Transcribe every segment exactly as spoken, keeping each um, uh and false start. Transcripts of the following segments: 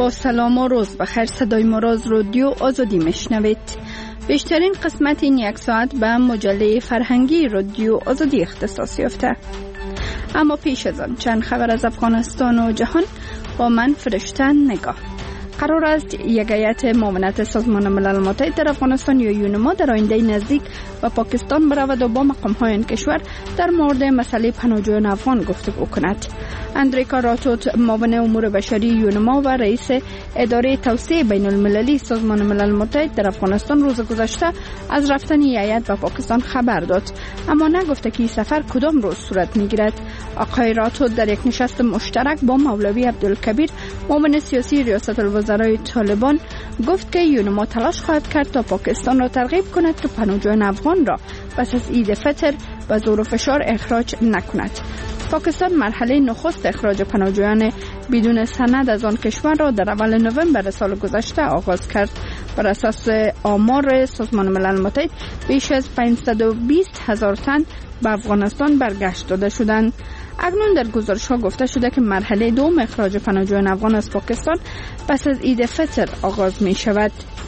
با سلام و روز بخیر. صدای ما را از رادیو آزادی میشنوید. بیشترین قسمت این یک ساعت به مجله فرهنگی رادیو آزادی اختصاص یافته. اما پیش از آن چند خبر از افغانستان و جهان با من فرشته نگاه. قرار است یک هیئت معاونت سازمان ملل متحد در افغانستان یا یونما در آینده نزدیک به پاکستان برود و با مقام‌های این کشور در مورد مسئله پناهجویان افغان گفتگو کند. اندریکا راتوت، معاون امور بشری یونما و رئیس اداره توسعه بین المللی سازمان ملل متحد در افغانستان روز گذشته از رفتن هیئت به پاکستان خبر داد، اما نگفته که این سفر کدام روز صورت میگیرد. آقای راتوت در یک نشست مشترک با مولوی عبدالکبیر، معاون سیاسی ریاست الوزرای طالبان، گفت که یونما تلاش خواهد کرد تا پاکستان را ترغیب کند که پناهجویان افغان را پس از عید فطر به زور و فشار اخراج نکند. پاکستان مرحله نخست اخراج پناهجویان بدون سند از آن کشور را در اول نوامبر سال گذشته آغاز کرد. بر اساس آمار سازمان ملل متحد بیش از پانصد و بیست هزار تن به افغانستان برگشت داده شدند. اکنون در گزارش ها گفته شده که مرحله دوم اخراج پناهجویان افغان از پاکستان پس از عید فطر آغاز می شود.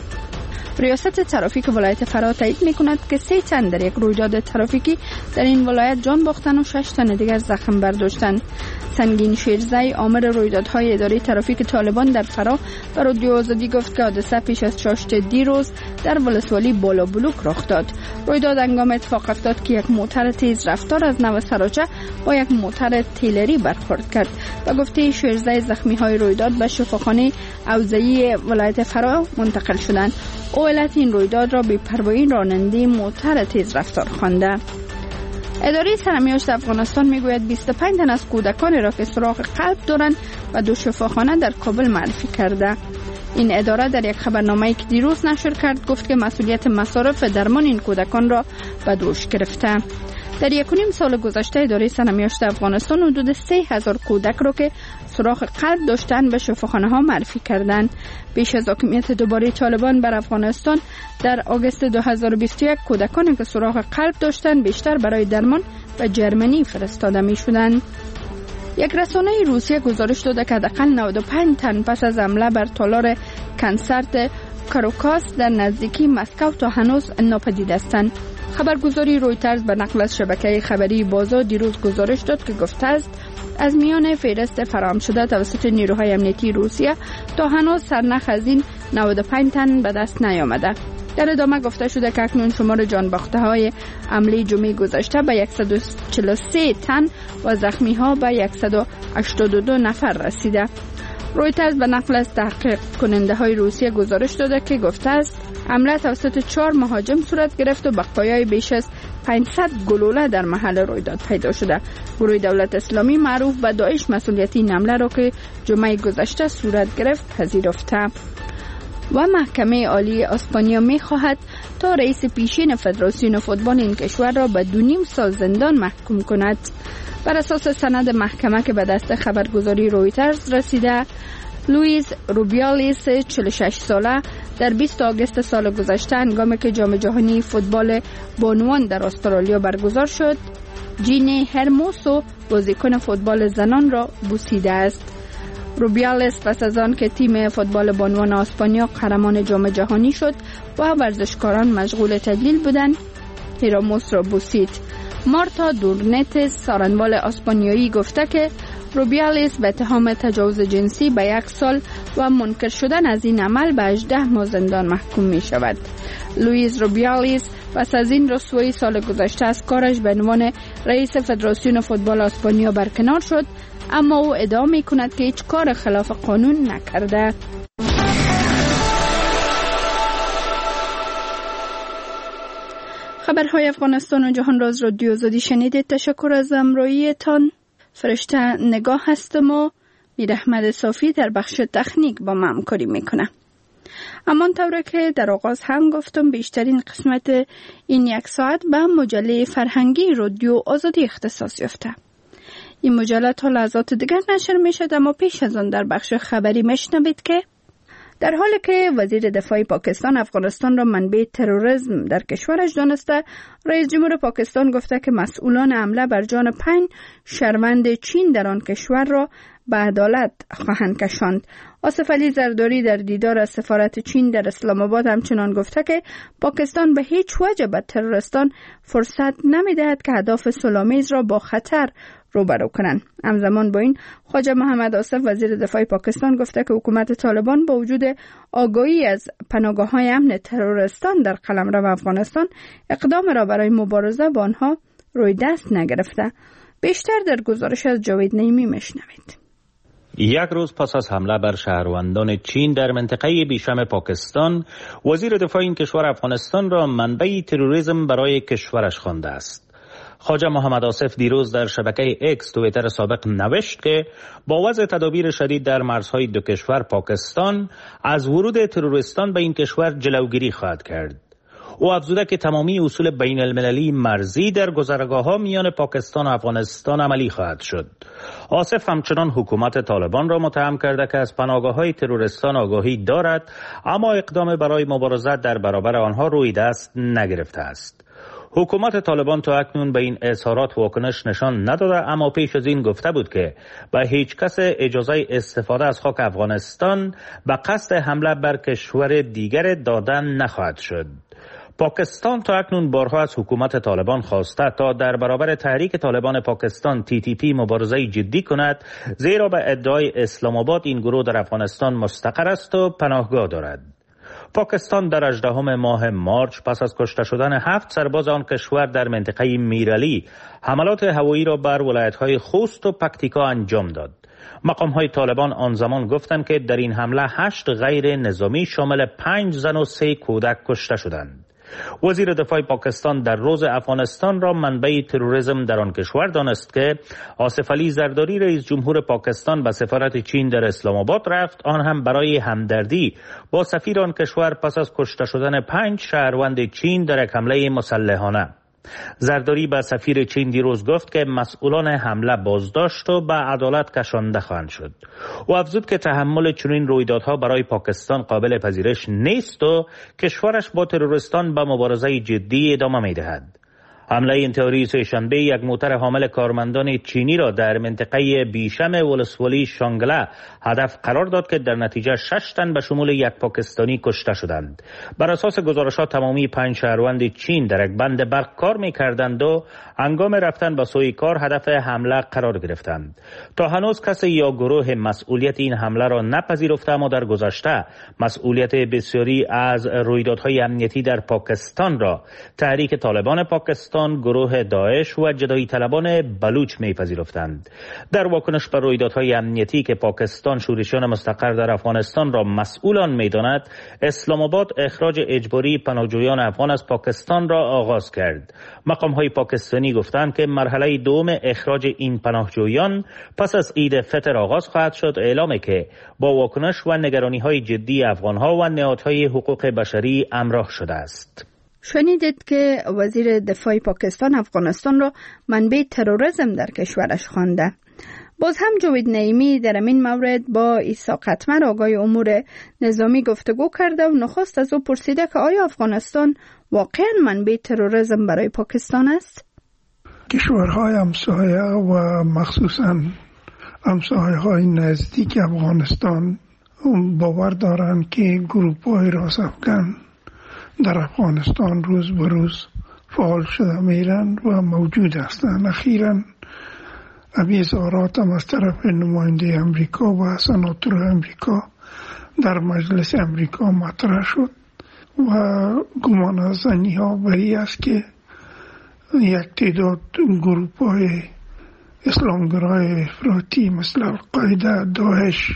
ریاست ترافیک ولایت فرا تایید می کند که سه تن در یک رویداد ترافیکی در این ولایت جان باختن و شش تن دیگر زخم برداشتند. سنگین شیرزی، آمر رویدادهای اداره ترافیک طالبان در فرا، به رادیو آزادی گفت که حادثه پیش از چاشت دیروز در ولسوالی بالا بلوک رخ داد. رویداد هنگام اتفاق افتاد که یک موتر تیز رفتار از نو سراچه با یک موتر تیلری برخورد کرد. به گفته شیرزی، زخمی های رویداد به شفاخانه اوزهی ولایت فرا منتقل شدند. او علت این رویداد را بی‌پروایی راننده موتر تیز رفتار خوانده. اداره سرمیاشت افغانستان میگوید بیست و پنج تن از کودکان را که سوراخ قلب دارند و دو شفاخانه در کابل معرفی کرده. این اداره در یک خبرنامه‌ای که دیروز نشر کرد گفت که مسئولیت مصارف درمان این کودکان را به دوش گرفته. در یک و نیم سال گذشته اداره سرمیاشت افغانستان حدود سه هزار کودک را که سوراخ قلب داشتند به شفاخانه ها معرفی کردند. بیش از حاکمیت دوباره طالبان بر افغانستان در آگوست دو هزار و بیست و یک کودکانی که سوراخ قلب داشتند بیشتر برای درمان به جرمنی فرستاده می شدند. یک رسانه روسیه گزارش داده که حداقل نود و پنج تن پس از حمله بر تالار کنسرت کاروکاس در نزدیکی مسکو تا هنوز ناپدید هستند. خبرگزاری رویترز به نقل از شبکه خبری بازا دیروز گزارش داد که گفته است از میان فهرست فراهم شده توسط نیروهای امنیتی روسیه تا هنوز سرنخ از این نود و پنج تن به دست نیامده. در ادامه گفته شده که اکنون شمار جان باخته های حمله جمعه گذشته به صد و چهل و سه تن و زخمی ها به صد و هشتاد و دو نفر رسیده. رویترز به نقل از تحقیق کننده های روسیه گزارش داده که گفته است حمله توسط چهار مهاجم صورت گرفت و بقایای بیش از پانصد گلوله در محل رویداد پیدا شده. گروه دولت اسلامی معروف به داعش مسئولیت این حمله را که جمعه گذشته صورت گرفت پذیرفته. و محکمه عالی اسپانیا می خواهد تا رئیس پیشین فدراسیون فوتبال این کشور را به دو نیم سال زندان محکوم کند. بر اساس سند محکمه که به دست خبرگزاری رویترز رسیده، لوئیس روبیالیس چهل و شش ساله در بیست آگوست سال گذشته هنگامی که جام جهانی فوتبال بانوان در استرالیا برگزار شد، جینی هرموسو بازیکن فوتبال زنان را بوسیده است. روبیالیس پس از آن که تیم فوتبال بانوان اسپانیا قهرمان جام جهانی شد و ورزشکاران مشغول تدلیل بودند، هرموس را بوسید. مارتا دورنت سارنوال اسپانیایی گفته که روبیالیس به اتهام تجاوز جنسی به یک سال و منکر شدن از این عمل به هجده ماه زندان محکوم می شود. لوئیس روبیالیس پس از این رسوایی سال گذشته از کارش به عنوان رئیس فدراسیون فوتبال اسپانیا برکنار شد، اما او ادعا می کند که هیچ کار خلاف قانون نکرده. خبرهای افغانستان و جهان را از رادیو آزادی شنیدید. تشکر از همراهیتان. فرشته نگاه هستم و میر احمد صافی در بخش تکنیک با ما همکاری میکنه. اما طوره که در آغاز هم گفتم بیشترین قسمت این یک ساعت به مجله فرهنگی رادیو آزادی اختصاص یافته. این مجله تا لحظات دیگر نشر میشد، اما پیش از آن در بخش خبری میشنوید که در حالی که وزیر دفاع پاکستان افغانستان را منبع تروریسم در کشورش دانسته، رئیس جمهور پاکستان گفته که مسئولان حمله بر جان پنج شهروند چین در آن کشور را به عدالت خواهند کشاند. آصف علی زرداری در دیدار از سفارت چین در اسلام آباد همچنان گفته که پاکستان به هیچ وجه به تروریستان فرصت نمی‌دهد که اهداف صلح‌آمیز را با خطر روبرو کنند. همزمان با این خواجه محمد آصف وزیر دفاع پاکستان گفته که حکومت طالبان با وجود آگاهی از پناهگاه‌های امن تروریستان در قلمرو افغانستان اقدام را برای مبارزه با آنها روی دست نگرفته. بیشتر در گزارش از جاوید نعیمی میشنوید. یک روز پس از حمله بر شهروندان چین در منطقه بیشم پاکستان، وزیر دفاع این کشور افغانستان را منبع تروریسم برای کشورش خوانده است. خواجه محمد آصف دیروز در شبکه اکس توییتر سابق نوشت که با وضع تدابیر شدید در مرزهای دو کشور پاکستان از ورود تروریستان به این کشور جلوگیری خواهد کرد. او افزوده که تمامی اصول بین المللی مرزی در گذرگاه‌ها میان پاکستان و افغانستان عملی خواهد شد. آصف همچنان حکومت طالبان را متهم کرده که از پناهگاه‌های تروریستان آگاهی دارد، اما اقدام برای مبارزه در برابر آنها روی دست نگرفته است. حکومت طالبان تا اکنون به این اظهارات واکنش نشان نداده، اما پیش از این گفته بود که به هیچ کس اجازه استفاده از خاک افغانستان به قصد حمله بر کشور دیگر دادن نخواهد شد. پاکستان تا اکنون بارها از حکومت طالبان خواسته تا در برابر تحریک طالبان پاکستان تی تی پی مبارزه جدی کند، زیرا به ادعای اسلام آباد این گروه در افغانستان مستقر است و پناهگاه دارد. پاکستان در هجدهم ماه مارچ پس از کشته شدن هفت سرباز آن کشور در منطقه میرعلی حملات هوایی را بر ولایت‌های خوست و پکتیکا انجام داد. مقام‌های طالبان آن زمان گفتند که در این حمله هشت غیر نظامی شامل پنج زن و سه کودک کشته شدند. وزیر دفاع پاکستان در روز افغانستان را منبع تروریسم در آن کشور دانست که آصف علی زرداری رئیس جمهور پاکستان به سفارت چین در اسلام آباد رفت، آن هم برای همدردی با سفیر آن کشور پس از کشته شدن پنج شهروند چین در یک حمله مسلحانه. زرداری به سفیر چین دیروز گفت که مسئولان حمله بازداشت و به عدالت کشانده خواهند شد. او افزود که تحمل چنین رویدادها برای پاکستان قابل پذیرش نیست و کشورش با تروریستان به مبارزه جدی ادامه می‌دهد. حمله انتحاری سه‌شنبه یک موتر حامل کارمندان چینی را در منطقه بیشم ولسوالی شانگله هدف قرار داد که در نتیجه شش تن به شمول یک پاکستانی کشته شدند. بر اساس گزارشات تمامی پنج شهروند چین در یک بند برق کار می‌کردند و هنگام رفتن به سوی کار هدف حمله قرار گرفتند. تا هنوز کسی یا گروه مسئولیت این حمله را نپذیرفته، اما در گذشته مسئولیت بسیاری از رویدادهای امنیتی در پاکستان را تحریک طالبان پاکستان، گروه داعش و جدایی طلبان بلوچ می‌پذیرفتند. در واکنش بر رویدادهای امنیتی که پاکستان شورشیان مستقر در افغانستان را مسئول آن می‌داند، اسلام آباد اخراج اجباری پناهجویان افغان از پاکستان را آغاز کرد. مقام‌های پاکستانی گفتند که مرحله دوم اخراج این پناهجویان پس از عید فطر آغاز خواهد شد، اعلامی که با واکنش و نگرانی‌های جدی افغان‌ها و نهادهای حقوق بشری همراه شده است. شنیدید که وزیر دفاع پاکستان افغانستان را منبع تروریسم در کشورش خوانده. باز هم جاوید نعیمی در این مورد با عیسی قطمر آقای امور نظامی گفتگو کرده و نخست از او پرسیده که آیا افغانستان واقعا منبع تروریسم برای پاکستان است؟ کشورهای همسایه و مخصوصا همسایه‌های نزدیک افغانستان باور دارند که گروه‌های راست افغان در افغانستان روز به روز فعال شده میرن و موجود هستند. اخیراً امی اظهارات هم از طرف نماینده امریکا و سناتور امریکا در مجلس امریکا مطرح شد و گمان از زنی ها بری است که یک تعداد گروه های اسلامگرای افراطی مثل القاعده، داعش،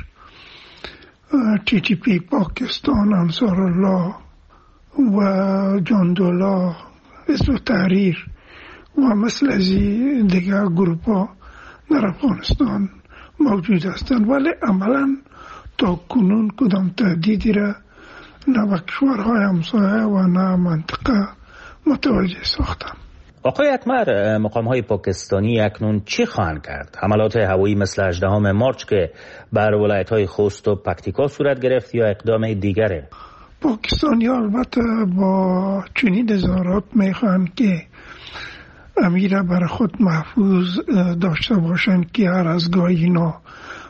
تی تی پی پاکستان، انصار الله و جاندولا، حزب تحریر و مثل از دیگر گروه ها در افغانستان موجود هستند، ولی عملا تا کنون کدام تهدیدی را نه به کشورهای همسایه و نه منطقه متوجه ساختند. آقای اکمر، مقام‌های پاکستانی اکنون چی خواهند کرد؟ حملات هوایی مثل هجدهم مارچ که بر ولایت‌های خوست و پکتیکا صورت گرفت یا اقدام دیگره؟ پاکستانی البته با چنین اظهارات میخواهند که امیر برای خود محفوظ داشته باشند که هر از گاهی اینا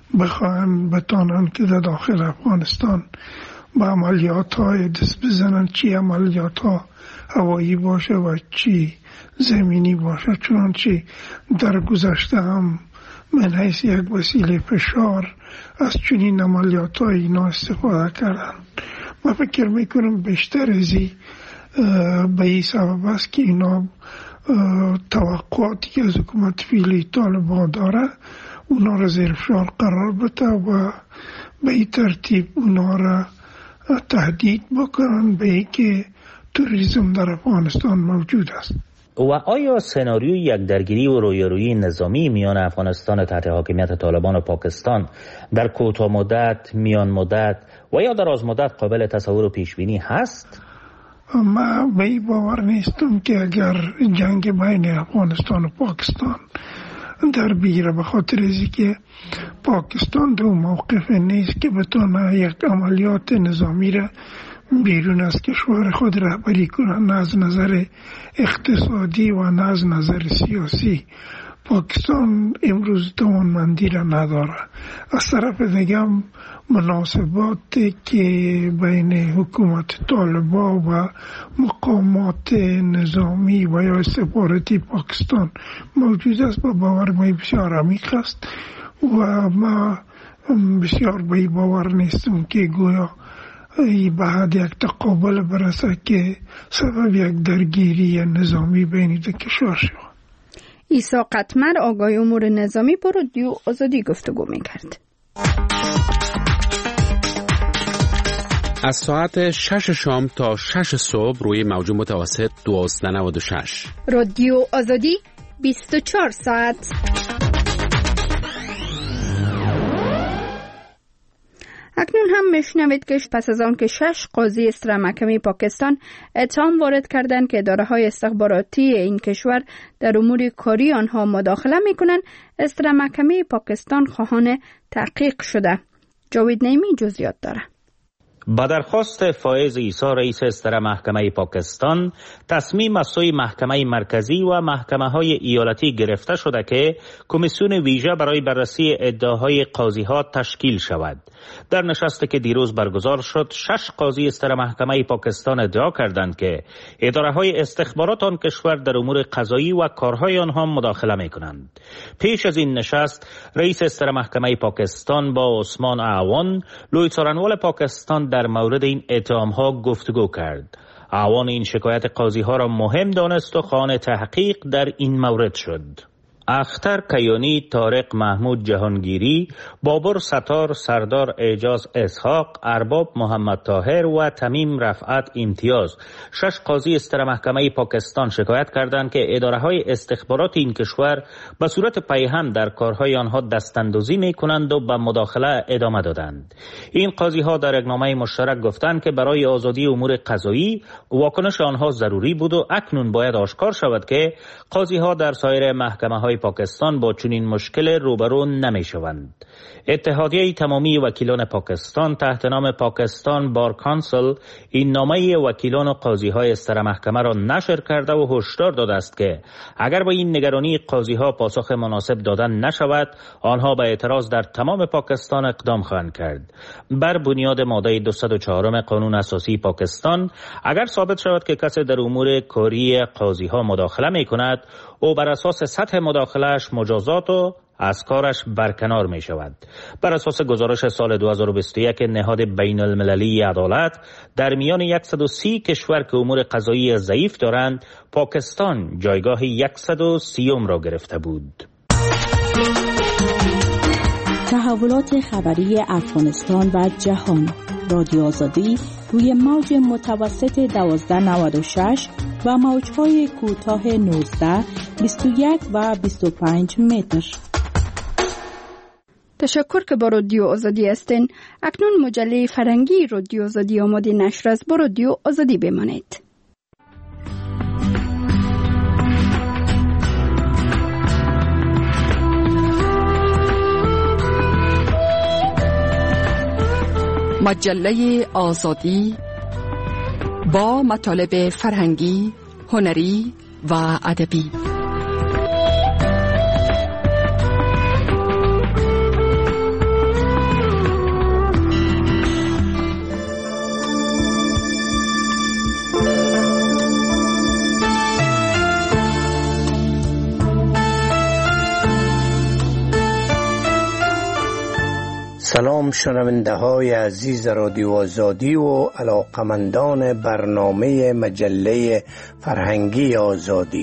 بخواهند بتانن که در داخل افغانستان با عملیات های دست بزنن، چی عملیات ها هوایی باشه و چی زمینی باشه، چنانچه در گذشته هم من حیث یک وسیله فشار از چنین عملیات های اینا استفاده کردن. من فکر میکنم بیشتر ازی به این سبب است که اینا توقعاتی که از حکومت فعلی طالبان داره اونا را زیر فشار قرار بده و به این ترتیب اونا را تهدید بکنن به این که توریسم در افغانستان موجود است. و آیا سناریوی یک درگیری و رویارویی نظامی میان افغانستان تحت حاکمیت طالبان و پاکستان در کوتاه مدت، میان مدت و یا دراز مدت قابل تصور و پیش بینی هست؟ من به این باور نیستم که اگر جنگ بین افغانستان و پاکستان در بیره، به خاطر ازی که پاکستان دو موقف نیست که بتونه یک عملیات نظامی را بیرون از کشور خود رهبری کنند، نه از نظر اقتصادی و نه از نظر سیاسی. پاکستان امروز توانمندی را نداره. از طرف دیگه مناسبات که بین حکومت طالبان و مقامات نظامی و یا استخباراتی پاکستان موجود است با باور ما بسیار عمیق است و ما بسیار به باور نیستم که گویا ای بعد یک تقابل برسه که سبب یک درگیری نظامی بین دو کشور شود. عیسی قطمر آگاه امور نظامی با رادیو آزادی گفتگو میکرد. از ساعت شش شام تا شش صبح روی موج متوسط دوازده نود و شش. رادیو آزادی بیست و چهار ساعت. اکنون هم میشنوید که پس از آن که شش قاضی اصلاح محکمه پاکستان اتهام وارد کردند که اداره‌های استخباراتی این کشور در امور کاری آنها مداخله می‌کنند، اصلاح محکمه پاکستان خواهان تحقیق شده. جاوید نعیمی جزئیات داره. با درخواست فائز عیسی رئیس اصلاح محکمه پاکستان، تصمیم از سوی محکمه مرکزی و محکمه‌های ایالتی گرفته شده که کمیسیون ویژه برای بررسی ادعاهای قاضی‌ها تشکیل شود. در نشستی که دیروز برگزار شد، شش قاضی اصلاح محکمه پاکستان ادعا کردند که اداره‌های استخبارات آن کشور در امور قضایی و کارهای آنها مداخله می‌کنند. پیش از این نشست، رئیس اصلاح محکمه پاکستان با عثمان اعوان، لوی څارنوال پاکستان در مورد این اتهام‌ها گفتگو کرد. اعوان این شکایت قاضی‌ها را مهم دانست و خواهان تحقیق در این مورد شد. اختر کیانی، طارق محمود جهانگیری، بابر ستار، سردار اعجاز اسحاق، ارباب محمد طاهر و تمیم رفعت امتیاز، شش قاضی اصلاح محکمه پاکستان شکایت کردند که اداره‌های استخبارات این کشور به صورت پیهم در کارهای آنها دستاندازی می‌کنند و به مداخله ادامه دادند. این قاضی‌ها در اقنامه مشترک گفتند که برای آزادی امور قضایی واکنش آنها ضروری بود و اکنون باید آشکار شود که قاضی‌ها در سایر محکمه‌های پاکستان با چنین مشکل روبرو نمی شوند. اتحادیه تمامی وکیلان پاکستان تحت نام پاکستان بار کانسل این نامه وکیلان و قاضی های اصلاح محکمه را نشر کرده و هشدار داده است که اگر با این نگرانی قاضی ها پاسخ مناسب دادن نشود، آنها به اعتراض در تمام پاکستان اقدام خواهند کرد. بر بنیاد ماده دویست و چهار قانون اساسی پاکستان، اگر ثابت شود که کسی در امور کاری قاضی ها مداخله می کند، او بر اساس سطح مداخلهش مجازات و از کارش برکنار می شود. بر اساس گزارش سال دو هزار و بیست و یک نهاد بین المللی عدالت، در میان صد و سی کشور که امور قضایی ضعیف دارند، پاکستان جایگاه صد و سی را گرفته بود. تحولات خبری افغانستان و جهان. رادیو آزادی روی موج متوسط دوازده نود و شش و موج‌های کوتاه نوزده، بیست و یک و بیست و پنج متر. تشکر که با رادیو آزادی هستین. اکنون مجله فرهنگی رادیو آزادی آماده نشر است. با رادیو آزادی بمانید. مجله آزادی با مطالب فرهنگی، هنری و ادبی. سلام شنونده های عزیز رادیو آزادی و علاقمندان برنامه مجله فرهنگی آزادی.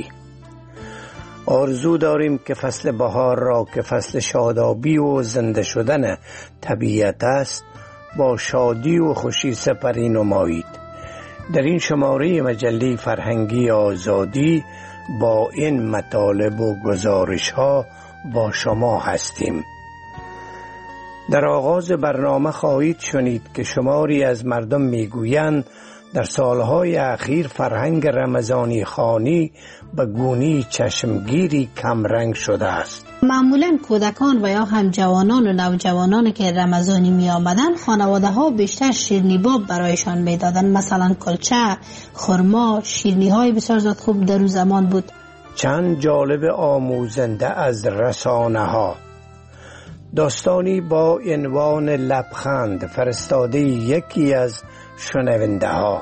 آرزو داریم که فصل بهار را که فصل شادابی و زنده شدن طبیعت است با شادی و خوشی سپری نمایید. در این شماره مجله فرهنگی آزادی با این مطالب و گزارش ها با شما هستیم. در آغاز برنامه خواهید شنید که شماری از مردم میگویند در سالهای اخیر فرهنگ رمضانی خوانی به گونی چشمگیری کمرنگ شده است. معمولا کودکان و یا هم جوانان و نوجوانان که رمضانی می آمدن خانواده ها بیشتر شیرنی باب برایشان می دادن، مثلا کلچه، خرما، شیرنی های بسیار زیاد خوب در اون زمان بود. چند جالب آموزنده از رسانه ها. داستانی با عنوان لبخند فرستاده یکی از شنونده ها.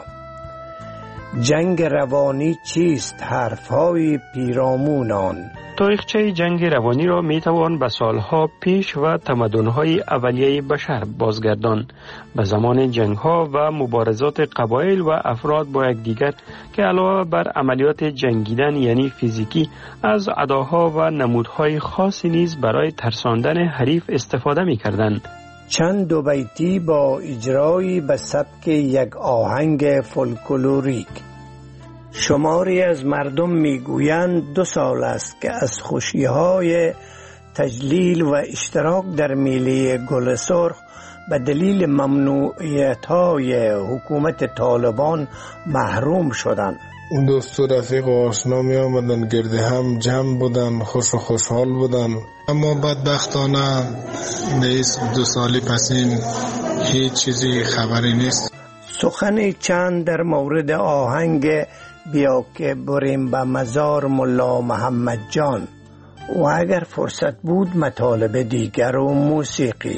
جنگ روانی چیست؟ حرفهای پیرامونان. تاریخچه جنگ روانی را می توان به سالها پیش و تمدن‌های اولیه بشر بازگردان، به زمان جنگ‌ها و مبارزات قبایل و افراد با یکدیگر که علاوه بر عملیات جنگیدن یعنی فیزیکی از اداها و نمودهای خاصی نیز برای ترساندن حریف استفاده می‌کردند. چند دو بیتی با اجرایی به سبک یک آهنگ فولکلوریک. شماری از مردم میگویند دو سال است که از خوشی‌های تجلیل و اشتراک در میله گل سرخ به دلیل ممنوعیت‌های حکومت طالبان محروم شدند. دوست و رفیق و آشنا می آمدن، گرد هم جمع بودن، خوش و خوشحال بودن. اما بدبختانه نیست دو سالی پس این هیچ چیزی خبری نیست. سخن چند در مورد آهنگ بیا که بریم به مزار ملا محمد جان و اگر فرصت بود مطالب دیگر و موسیقی.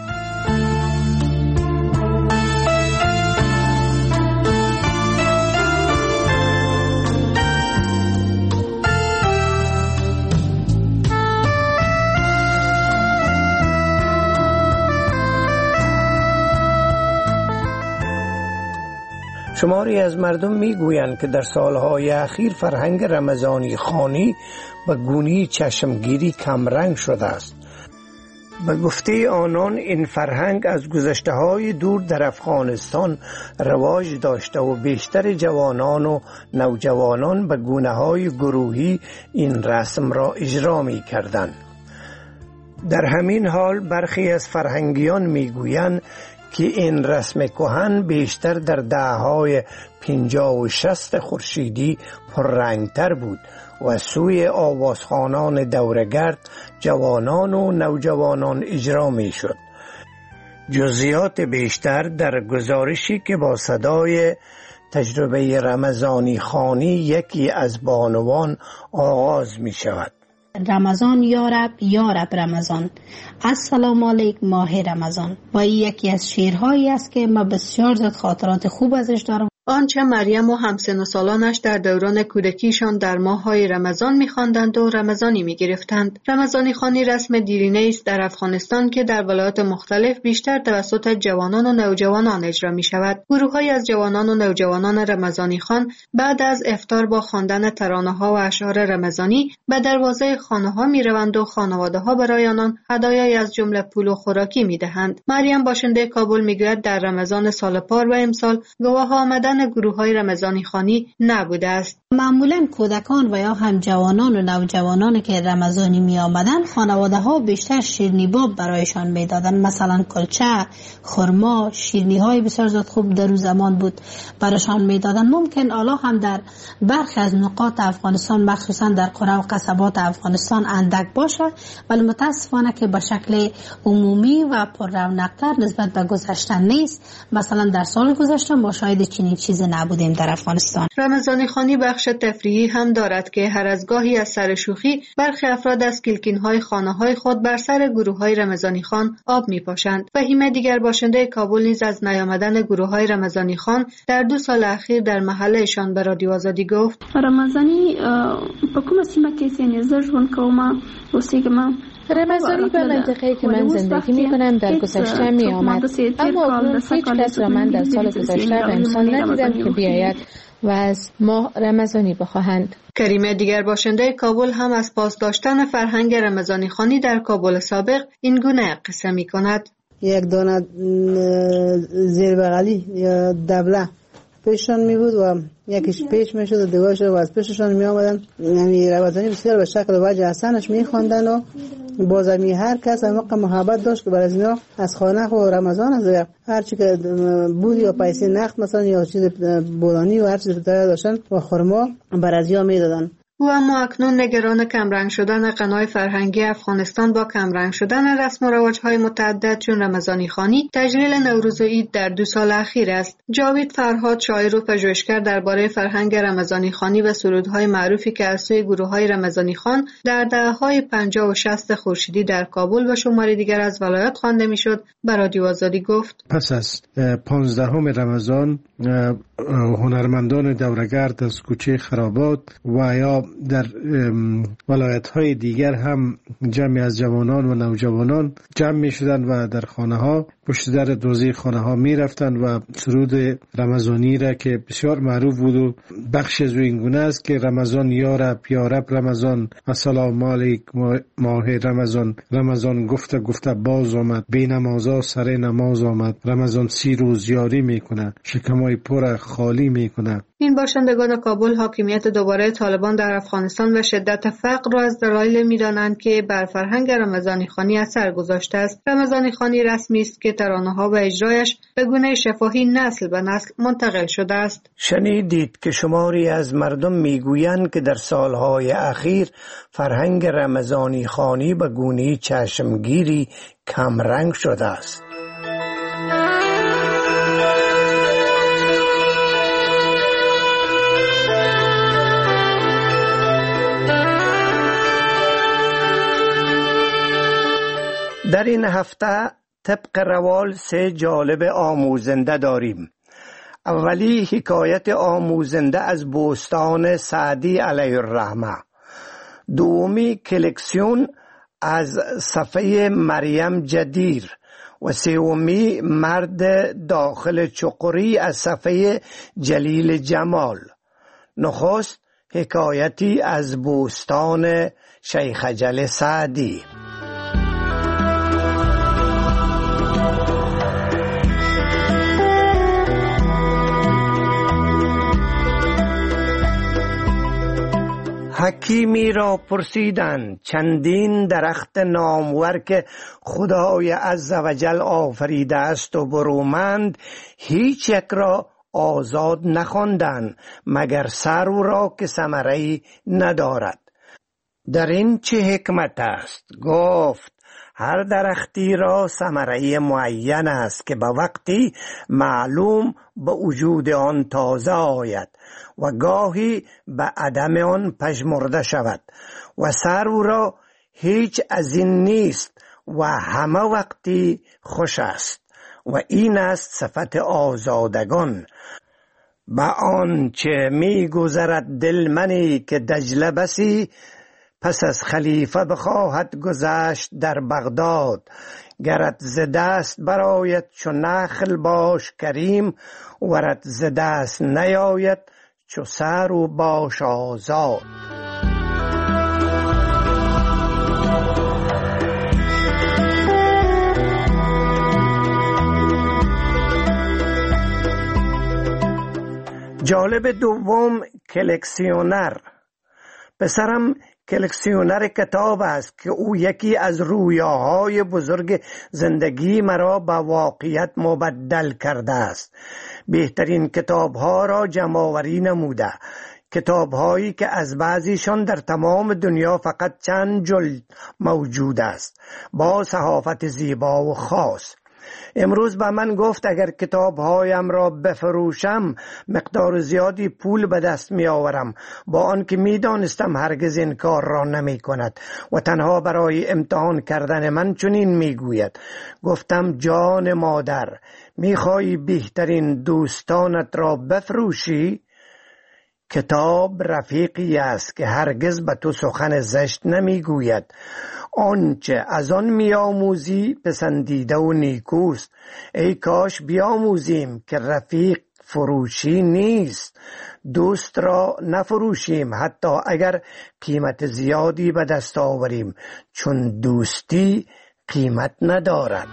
شماری از مردم میگویند که در سالهای اخیر فرهنگ رمضانی خوانی به گونی چشمگیری کمرنگ شده است. به گفته آنان این فرهنگ از گذشته‌های دور در افغانستان رواج داشته و بیشتر جوانان و نوجوانان به گونه‌های گروهی این رسم را اجرا می‌کردند. در همین حال برخی از فرهنگیان میگویند که این رسم کهن بیشتر در دهه‌های پنجاه و شصت خورشیدی پررنگتر بود و سوی آوازخوانان دورگرد جوانان و نوجوانان اجرا می شد. جزئیات بیشتر در گزارشی که با صدای تجربه رمضانی خوانی یکی از بانوان آغاز می شود. رمضان یارب یارب رمضان، السلام علیک ماه رمضان. و این یکی از شعرهایی است که ما بسیار زیاد خاطرات خوب ازش دارم. آنچه مریم و همسن و سالانش در دوران کودکیشان در ماه‌های رمضان می‌خواندند و رمضانی می‌گرفتند. رمضانی خوانی رسم دیرینه است در افغانستان که در ولایات مختلف بیشتر توسط جوانان و نوجوانان اجرا می‌شود. گروه‌هایی از جوانان و نوجوانان رمضانی خوان بعد از افطار با خواندن ترانه‌ها و اشعار رمضانی به دروازه خانه‌ها می‌روند و خانواده‌ها برای آنان هدایایی از جمله پول و خوراکی می‌دهند. مریم باشنده کابل می‌گوید در رمضان سال پار و امسال گواه آمدن گروه‌های رمضانی خوانی نبوده است. معمولا کودکان و یا هم جوانان و نوجوانان که رمضانی می آمدن خانواده ها بیشتر شیرنی باب برایشان می دادن، مثلا کلچه، خرما، شیرنی های بسیار زیاد خوب در اون زمان بود برایشان می دادن. ممکن حالا هم در برخی از نقاط افغانستان مخصوصا در قرى و قصبات افغانستان اندک باشه، ولی متاسفانه که به شکل عمومی و پر رونق‌تر نسبت به گذشته نیست. مثلا در سال گذشته ما شاهد چنین چیزی نبودیم در افغانستان. رمضانی خوانی بخش تفریحی هم دارد که هر از گاهی از سر شوخی برخی افراد از کلکین‌های خانه‌های خود بر سر گروه‌های رمضانی خوان آب می‌پاشند. فهیم دیگر باشنده کابل نیز از نیامدن گروه‌های رمضانی خوان در دو سال اخیر در محله‌شان به رادیو آزادی گفت: رمضانی په کومه سیمه کې چې زه ژوند کوم اوسېږم رمضانی به منطقه‌ای که من زندگی می‌کنم در گذشته می‌آمد، اما اکنون هیچ کس را من در سال گذشته و امسال ندیدم که بیاید و از ما رمضانی بخواهند. کریم دیگر باشنده کابل هم از پاس داشتن فرهنگ رمضانی خوانی در کابل سابق این گونه قصه می‌کند. یک دانه زیر بغلی یا دبله پیششان می بود و یکیش پیش می شد و دیگرش رو از پیششان می آمدن. یعنی رمضانی بسیار به شکل و وجه حسنش می خواندن و بازمی هر کس موقع محبت داشت که برای اینا از خانه و رمضان از هر چی که بود یا پیسه نقد مثلا یا چیز بولانی و هر چیز تر داشتن و خرما برای ها می دادن. او اما اکنون نگران کمرنگ شدن غنای فرهنگی افغانستان با کمرنگ شدن رسم و رواج‌های متعدد چون رمضانی خوانی، تجلیل نوروز و عید در دو سال اخیر است. جاوید فرهاد، شاعر و پژوهشگر درباره فرهنگ رمضانی خوانی و سرودهای معروفی که از سوی گروه‌های رمضانی خوان در دهه‌های پنجاه و شصت خورشیدی در کابل و شماری دیگر از ولایات خوانده می‌شد، به رادیو آزادی گفت: پس از پانزدهم رمضان هنرمندان دورگرد از کوچه خرابات و یا در ولایت‌های دیگر هم جمعی از جوانان و نوجوانان جمع می شدند و در خانه ها پشت در دوزی خانه ها می رفتند و سرود رمضانی را که بسیار معروف بود و بخش از این گونه است که رمضان یارب یارب رمضان السلام علیک ماه رمضان، رمضان گفته گفته باز آمد، بی نمازا سر نماز آمد، رمضان سی روز یاری می کنه، شکمای پر خالی می کنه. این باشندگان کابل حاکمیت دوباره طالبان در افغانستان و شدت فقر را از دلایل می‌دانند که بر فرهنگ رمضانی خوانی اثر گذاشته است. رمضانی خوانی رسمی است که ترانه‌ها و اجرایش به گونه شفاهی نسل به نسل منتقل شده است. شنیدید که شماری از مردم میگویند که در سالهای اخیر فرهنگ رمضانی خوانی به گونه چشمگیری کمرنگ شده است. در این هفته طبق روال سه جالب آموزنده داریم. اولی حکایت آموزنده از بوستان سعدی علیه الرحمه. دومی کلکسیون از صفحه مریم جدیر و سومی مرد داخل چقری از صفحه جلیل جمال. نخست حکایتی از بوستان شیخ جل سعدی. حکیمی را پرسیدند چندین درخت نامور که خدای عزوجل آفریده است و برومند هیچ یک را آزاد نخواندند مگر سرو را که ثمره‌ای ندارد. در این چه حکمت است؟ گفت هر درختی را ثمره‌ای معین است که به وقتی معلوم به وجود آن تازه آید و گاهی به عدم آن پژمرده شود و سرو را هیچ از این نیست و همه وقتی خوش است و این است صفت آزادگان. به آنچه می گذرد دل منی که دجله بسی پس از خلیفه بخواهد گذشت در بغداد. گرت ز دست برآید چو نخل باش کریم ورت ز دست نیاید چو سرو باش آزاد. جالب دوم کلکسیونر. پسرم کلکسیونر کتاب است که او یکی از رویاهای بزرگ زندگی مرا به واقعیت مبدل کرده است. بهترین کتابها را جمع‌آوری نموده، کتابهایی که از بعضیشان در تمام دنیا فقط چند جلد موجود است، با صحافت زیبا و خاص. امروز به من گفت اگر کتابهایم را بفروشم مقدار زیادی پول به دست می آورم، با آنکه می دانستم هرگز این کار را نمی کند و تنها برای امتحان کردن من چنین می گوید. گفتم جان مادر، می خواهی بهترین دوستانت را بفروشی؟ کتاب رفیقی است که هرگز به تو سخن زشت نمی گوید. آنچه از آن می آموزی پسندیده و نیکوست. ای کاش بیاموزیم که رفیق فروشی نیست. دوست را نفروشیم حتی اگر قیمت زیادی به دست آوریم، چون دوستی قیمت ندارد.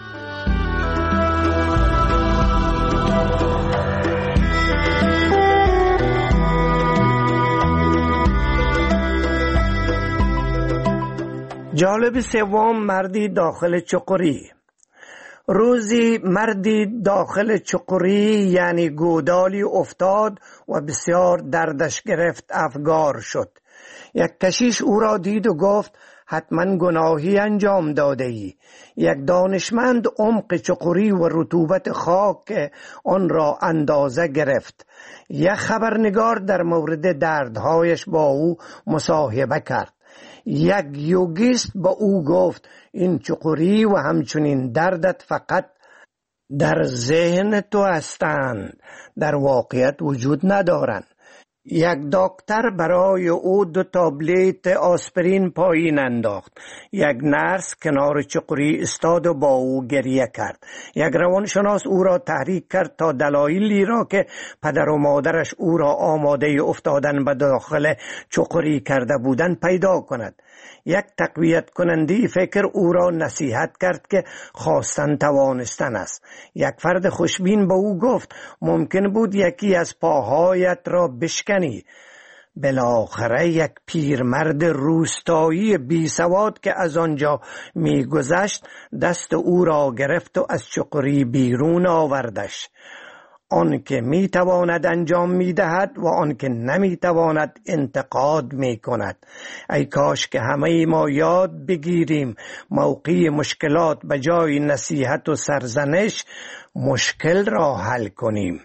جالب سوم، مردی داخل چقری. روزی مردی داخل چقری یعنی گودالی افتاد و بسیار دردش گرفت، افگار شد. یک کشیش او را دید و گفت حتما گناهی انجام داده ای. یک دانشمند عمق چقری و رطوبت خاک آن را اندازه گرفت. یک خبرنگار در مورد دردهایش با او مصاحبه کرد. یک یوگیست با او گفت این چقری و همچنین دردت فقط در ذهن تو هستند، در واقعیت وجود ندارند. یک دکتر برای او دو تابلت آسپرین پایین انداخت. یک نرس کنار چقری استاد و با او گریه کرد. یک روانشناس او را تحریک کرد تا دلایلی را که پدر و مادرش او را آماده افتادن به داخل چقری کرده بودند پیدا کند. یک تقویت کننده فکر او را نصیحت کرد که خواستن توانستن است. یک فرد خوشبین به او گفت ممکن بود یکی از پاهایت را بشکنی. بالاخره یک پیرمرد روستایی بی سواد که از آنجا می گذشت دست او را گرفت و از چقری بیرون آوردش. آن که می تواند انجام می دهد و آن که نمی تواند انتقاد می کند. ای کاش که همه ما یاد بگیریم موقع مشکلات به جای نصیحت و سرزنش مشکل را حل کنیم.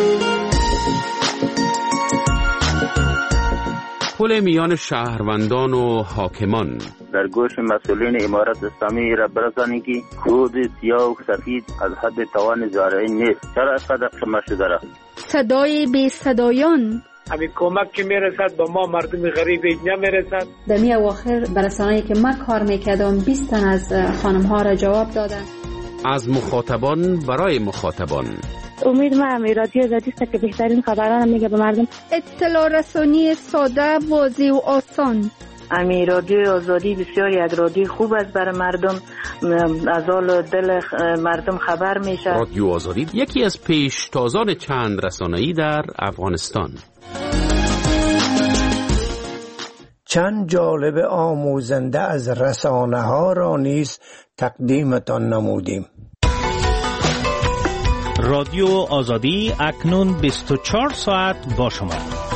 پل میان شهروندان و حاکمان. در گوش مسئولین امارت اسلامی را برسانید که کود سیاه و سفید از حد توان زارعین نیست. چرا اینقدر شما شده را؟ صدای بی صدایان. همین کمک که میرسد با ما مردم غریب نمیرسد. در می اواخر برسانه‌ای که من کار میکردم بیست تن از خانم ها را جواب دادن. از مخاطبان برای مخاطبان. امید من رادیو آزادی است که بهترین خبران میگه به مردم. اطلاع رسانی ساده، واضح و آسان. امی رادیو آزادی بسیار یک رادیو خوب است برای مردم، از حال دل مردم خبر میشه. رادیو آزادی یکی از پیشتازان چند رسانه‌ای در افغانستان. چند جالب آموزنده از رسانه ها را نیز تقدیمتان نمودیم. رادیو آزادی اکنون بیست و چهار ساعت با شما.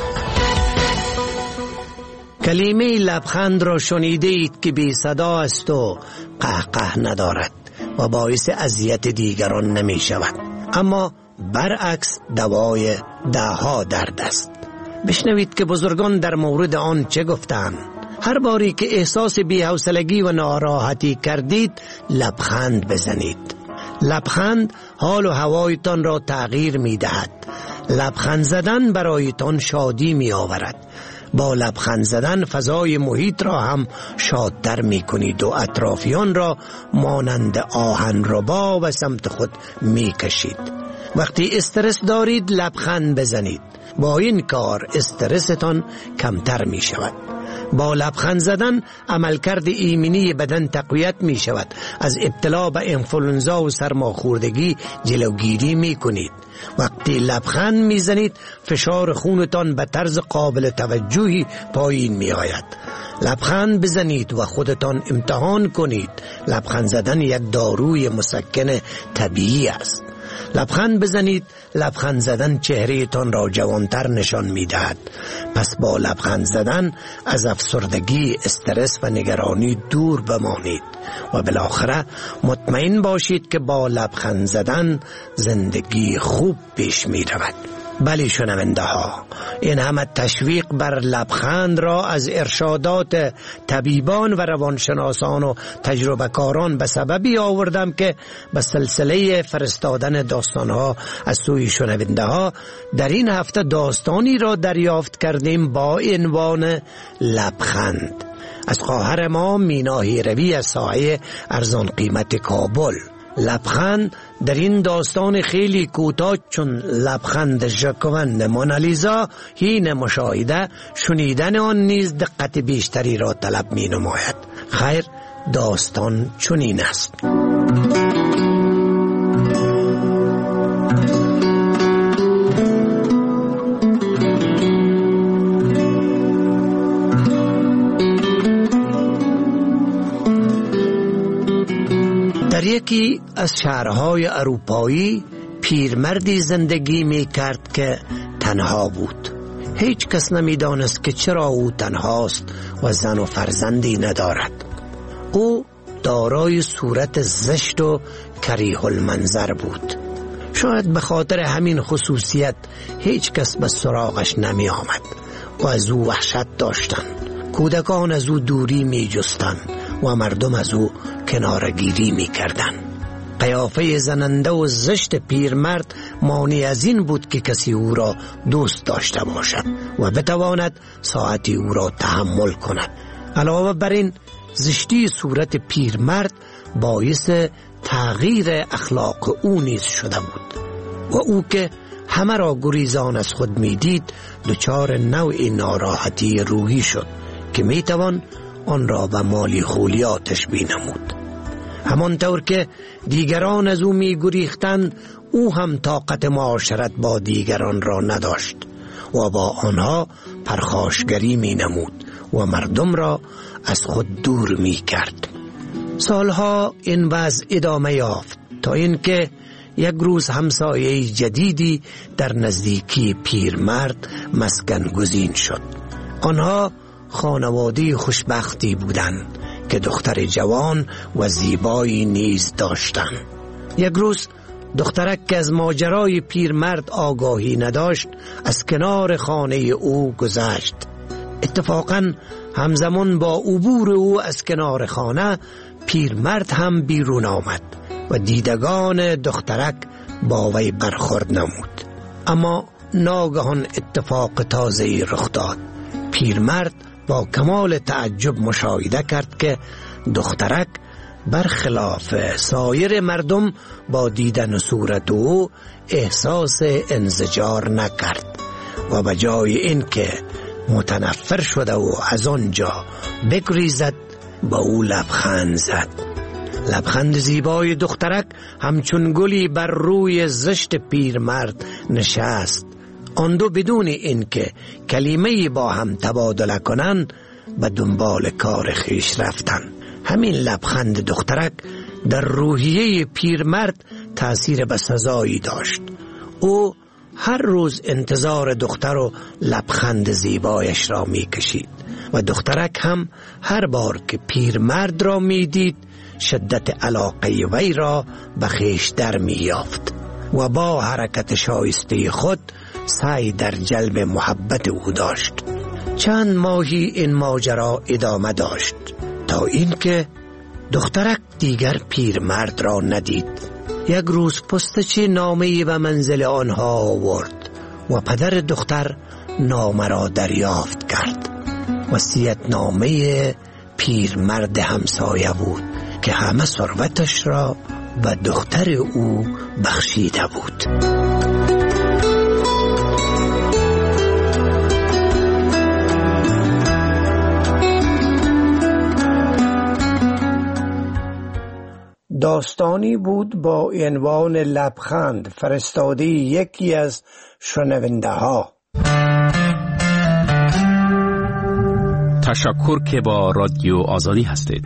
کلمه لبخند را شنیده اید که بی صدا است و قهقه ندارد و باعث اذیت دیگران نمی شود، اما برعکس دوای دهها درد است. بشنوید که بزرگان در مورد آن چه گفتند. هر باری که احساس بی‌حوصلگی و ناراحتی کردید لبخند بزنید. لبخند حال و هوایتان را تغییر می دهد. لبخند زدن برایتان شادی می آورد. با لبخند زدن فضای محیط را هم شادتر می کنید و اطرافیان را مانند آهن ربا و سمت خود می کشید. وقتی استرس دارید لبخند بزنید. با این کار استرستان کمتر می شود. با لبخند زدن عملکرد ایمنی بدن تقویت می شود. از ابتلا به انفلونزا و سرماخوردگی جلوگیری می کنید. وقتی لبخند می زنید فشار خونتان به طرز قابل توجهی پایین می آید. لبخند بزنید و خودتان امتحان کنید. لبخند زدن یک داروی مسکن طبیعی است. لبخند بزنید. لبخند زدن چهره تان را جوانتر نشان می دهد. پس با لبخند زدن از افسردگی، استرس و نگرانی دور بمانید و بالاخره مطمئن باشید که با لبخند زدن زندگی خوب پیش می رود. بله شنونده ها، این همه تشویق بر لبخند را از ارشادات طبیبان و روانشناسان و تجربه کاران به سببی آوردم که به سلسله فرستادن داستان ها از سوی شنونده ها در این هفته داستانی را دریافت کردیم با عنوان لبخند از خواهر ما مینا هیروی از ساحه ارزان قیمت کابل. لبخند در این داستان خیلی کوتاه چون لبخند ژاکوند مونالیزا حین مشاهده شنیدن آن نیز دقت بیشتری را طلب می نماید. خیر، داستان چنین است. در یکی از شهرهای اروپایی پیرمردی زندگی می کرد که تنها بود. هیچ کس نمی دانست که چرا او تنهاست و زن و فرزندی ندارد. او دارای صورت زشت و کریه المنظر بود. شاید به خاطر همین خصوصیت هیچ کس به سراغش نمی آمد و از او وحشت داشتند. کودکان از او دوری می جستند و مردم از او کنارگیری می کردن. قیافه زننده و زشت پیرمرد مانع از این بود که کسی او را دوست داشته باشد و بتواند ساعتی او را تحمل کند. علاوه بر این زشتی صورت پیرمرد باعث تغییر اخلاق او نیز شده بود و او که همه را گریزان از خود می دید دچار نوع ناراحتی روحی شد که می توان آن را به مالی خولیا تشبیه نمود. همانطور که دیگران از او می گریختند، او هم طاقت معاشرت با دیگران را نداشت و با آنها پرخاشگری می نمود و مردم را از خود دور می کرد. سالها این وضع ادامه یافت تا اینکه یک روز همسایه جدیدی در نزدیکی پیرمرد مسکن گزین شد. آنها خانواده خوشبختی بودند که دختر جوان و زیبایی نیز داشتند. یک روز دخترک که از ماجرای پیرمرد آگاهی نداشت از کنار خانه او گذشت. اتفاقاً همزمان با عبور او از کنار خانه پیرمرد هم بیرون آمد و دیدگان دخترک با وی برخورد نمود. اما ناگهان اتفاق تازه‌ای رخ داد. پیرمرد با کمال تعجب مشاهده کرد که دخترک برخلاف سایر مردم با دیدن صورت او احساس انزجار نکرد و به جای اینکه متنفر شده و از آنجا بگریزد با او لبخند زد. لبخند زیبای دخترک همچون گلی بر روی زشت پیرمرد نشست. آن دو بدون اینکه کلمه‌ای با هم تبادله کنند به دنبال کار خیش رفتند. همین لبخند دخترک در روحیه پیرمرد تأثیر بسزایی داشت. او هر روز انتظار دختر و لبخند زیبایش را می کشید و دخترک هم هر بار که پیرمرد را می دید شدت علاقه وی را به خویش در می یافت و با حرکت شایسته خود سعی در جلب محبت او داشت. چند ماهی این ماجرا ادامه داشت تا اینکه دخترک دیگر پیرمرد را ندید. یک روز پستچی نامه‌ای به منزل آنها آورد و پدر دختر نامه را دریافت کرد. وصیت نامه پیرمرد همسایه بود که همه ثروتش را به دختر او بخشیده بود. داستانی بود با عنوان لبخند فرستاده یکی از شنونده ها. تشکر که با رادیو آزادی هستید.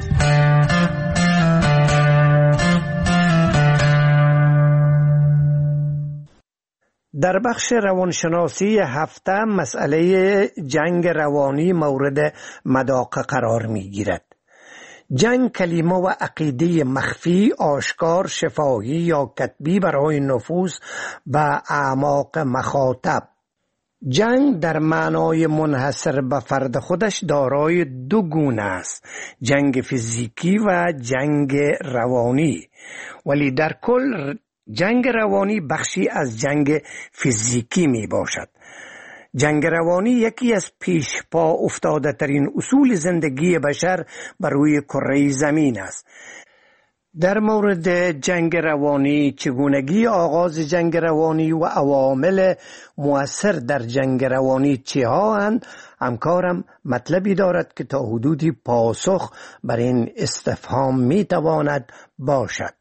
در بخش روانشناسی هفته مسئله جنگ روانی مورد مداقه قرار می گیرد. جنگ کلمه و عقیده مخفی، آشکار، شفاهی یا کتبی برای نفوذ به اعماق مخاطب. جنگ در معنای منحصر به فرد خودش دارای دو گونه است: جنگ فیزیکی و جنگ روانی. ولی در کل جنگ روانی بخشی از جنگ فیزیکی می باشد. جنگ روانی یکی از پیش پا افتاده ترین اصول زندگی بشر بر روی کره زمین است. در مورد جنگ روانی، چگونگی آغاز جنگ روانی و عوامل مؤثر در جنگ روانی چه ها اند، همکارم مطلبی دارد که تا حدودی پاسخ بر این استفهام می تواند باشد.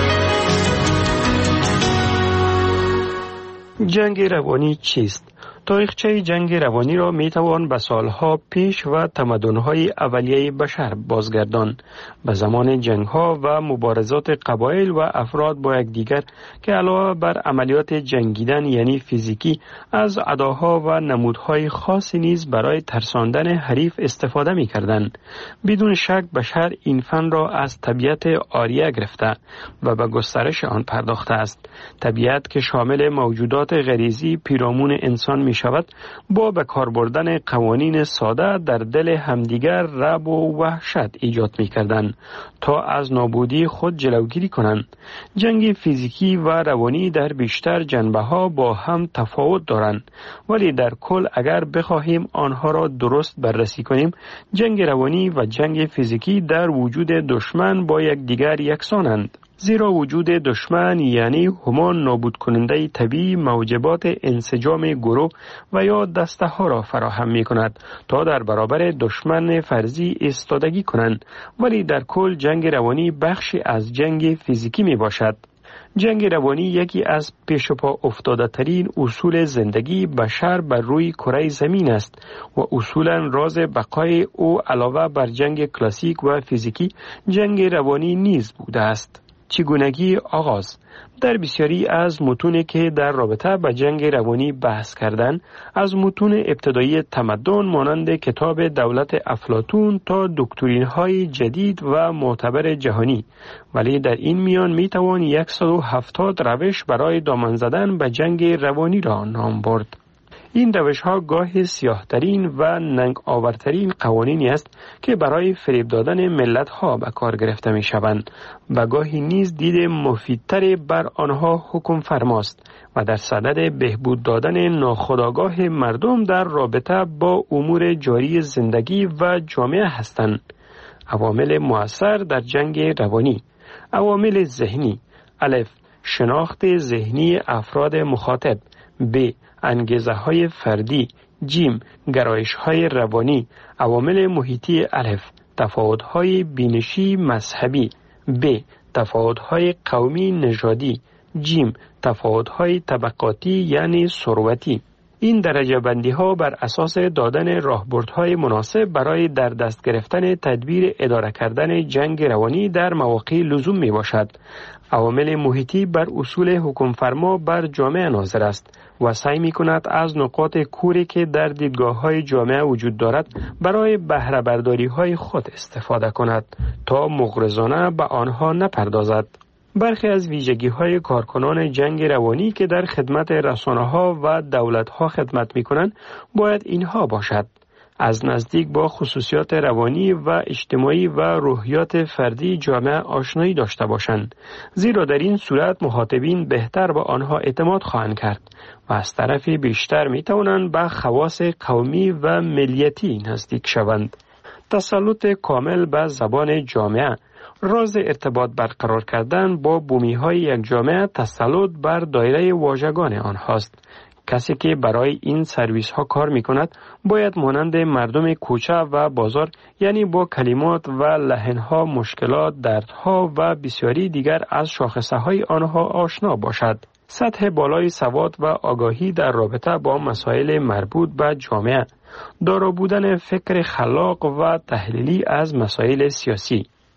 جنگ روانی چیست؟ تاریخچه جنگ روانی را می توان به سالها پیش و تمدن‌های اولیه بشر بازگردان، به زمان جنگ‌ها و مبارزات قبایل و افراد با یکدیگر که علاوه بر عملیات جنگیدن یعنی فیزیکی از اداها و نمودهای خاصی نیز برای ترساندن حریف استفاده می‌کردند. بدون شک بشر این فن را از طبیعت آریه گرفته و به گسترش آن پرداخته است. طبیعت که شامل موجودات غریزی پیرامون انسان می شود، با به کار بردن قوانین ساده در دل همدیگر رعب و وحشت ایجاد می کردند تا از نابودی خود جلوگیری کنند. جنگ فیزیکی و روانی در بیشتر جنبه ها با هم تفاوت دارند، ولی در کل اگر بخواهیم آنها را درست بررسی کنیم، جنگ روانی و جنگ فیزیکی در وجود دشمن با یکدیگر یکسانند. زیرا وجود دشمن یعنی همان نابود کننده طبیعی موجبات انسجام گروه و یا دسته ها را فراهم می کند تا در برابر دشمن فرضی ایستادگی کنند، ولی در کل جنگ روانی بخشی از جنگ فیزیکی می باشد. جنگ روانی یکی از پیش پا افتاده ترین اصول زندگی بشر بر روی کره زمین است و اصولا راز بقای او علاوه بر جنگ کلاسیک و فیزیکی جنگ روانی نیز بوده است. چگونگی آغاز؟ در بسیاری از متونی که در رابطه با جنگ روانی بحث کردن، از متون ابتدایی تمدن مانند کتاب دولت افلاطون تا دکترین های جدید و معتبر جهانی، ولی در این میان می توان صد و هفتاد روش برای دامن زدن به جنگ روانی را نام برد. این روش ها گاه سیاه‌ترین و ننگ آورترین قوانینی است که برای فریب دادن ملت ها به کار گرفته می شوند و گاهی نیز دید مفیدتر بر آنها حکم فرماست و در صدد بهبود دادن ناخودآگاه مردم در رابطه با امور جاری زندگی و جامعه هستند. عوامل مؤثر در جنگ روانی. عوامل ذهنی: الف، شناخت ذهنی افراد مخاطب. ب، انگیزه های فردی. جیم، گرایش های روانی. عوامل محیطی: الف، تفاوت های بینشی مذهبی. ب، تفاوت های قومی نژادی. جیم، تفاوت های طبقاتی یعنی ثروتی. این درجه بندی ها بر اساس دادن راهبردهای مناسب برای در دست گرفتن تدبیر اداره کردن جنگ روانی در مواقع لزوم می باشد. عوامل محیطی بر اصول حکم فرما بر جامعه ناظر است و سعی می کند از نقاط کوری که در دیدگاه های جامعه وجود دارد برای بهره برداری های خود استفاده کند تا مغرضانه به آنها نپردازد. برخی از ویژگی های کارکنان جنگ روانی که در خدمت رسانه ها و دولت ها خدمت می کنند باید اینها باشد: از نزدیک با خصوصیات روانی و اجتماعی و روحیات فردی جامعه آشنایی داشته باشند، زیرا در این صورت مخاطبین بهتر به آنها اعتماد خواهند کرد و از طرفی بیشتر می توانند به خواص قومی و ملیتی نزدیک شوند. تسلط کامل به زبان جامعه. راز ارتباط برقرار کردن با بومی های یک جامعه تسلط بر دایره واژگان آنهاست. کسی که برای این سرویس ها کار می کند باید مانند مردم کوچه و بازار، یعنی با کلمات و لحن ها، مشکلات، دردها و بسیاری دیگر از شاخصه های آنها آشنا باشد. سطح بالای سواد و آگاهی در رابطه با مسائل مربوط به جامعه. دارا بودن فکر خلاق و تحلیلی از مسائل سیاسی.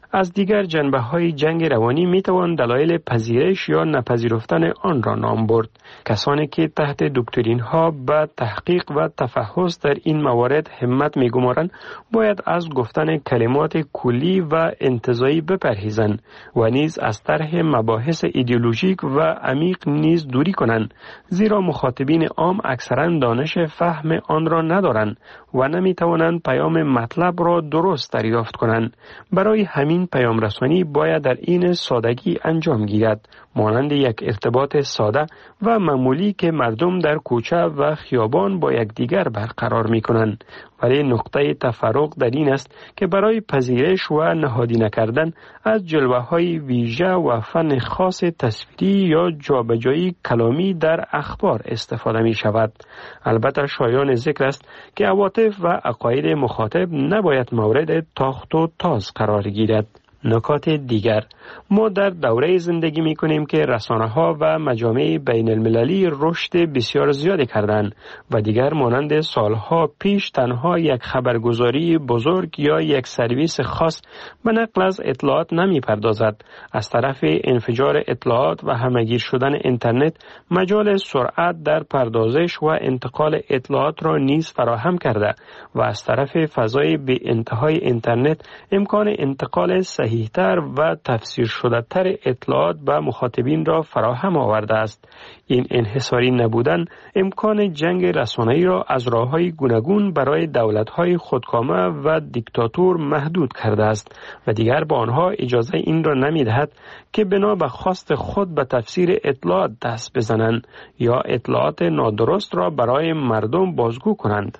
از دیگر جنبه‌های جنگ روانی میتوان دلایل پذیرش یا نپذیرفتن آن را نام برد. کسانی که تحت دکترین‌ها به تحقیق و تفحص در این موارد همت می‌گمارند باید از گفتن کلمات کلی و انتزاعی بپرهیزند و نیز از طرح مباحث ایدئولوژیک و عمیق نیز دوری کنند، زیرا مخاطبین عام اکثراً دانش فهم آن را ندارند و نمی‌توانند پیام مطلب را درست دریافت کنند. برای همین پیام رسانی باید در این سادگی انجام گیرد، مانند یک ارتباط ساده و معمولی که مردم در کوچه و خیابان با یکدیگر برقرار می‌کنند. ولی نقطه تفرق در این است که برای پذیرش و نهادینه کردن از جلوه‌های ویژه و فن خاص تصویری یا جابجایی کلامی در اخبار استفاده می‌شود. البته شایان ذکر است که عواطف و عقاید مخاطب نباید مورد تاخت و تاز قرار گیرد. نکات دیگر: ما در دوره زندگی می کنیم که رسانه ها و مجامع بین المللی رشد بسیار زیادی کردند و دیگر مانند سالها پیش تنها یک خبرگزاری بزرگ یا یک سرویس خاص به نقل از اطلاعات نمی پردازد. از طرف انفجار اطلاعات و همگیر شدن اینترنت مجال سرعت در پردازش و انتقال اطلاعات را نیز فراهم کرده و از طرف فضای بی انتهای اینترنت امکان انتقال صحیح‌تر و تفسیر شده تر اطلاعات به مخاطبین را فراهم آورده است. این انحصاری نبودن امکان جنگ رسانه‌ای را از راه‌های گوناگون برای دولت‌های خودکامه و دیکتاتور محدود کرده است و دیگر به آنها اجازه این را نمی‌دهد که بنا به خواست خود به تفسیر اطلاعات دست بزنند یا اطلاعات نادرست را برای مردم بازگو کنند.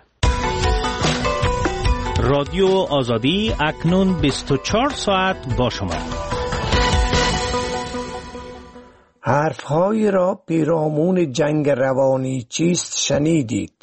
رادیو آزادی اکنون بیست و چهار ساعت با شما. حرف‌هایی را پیرامون جنگ روانی چیست شنیدید؟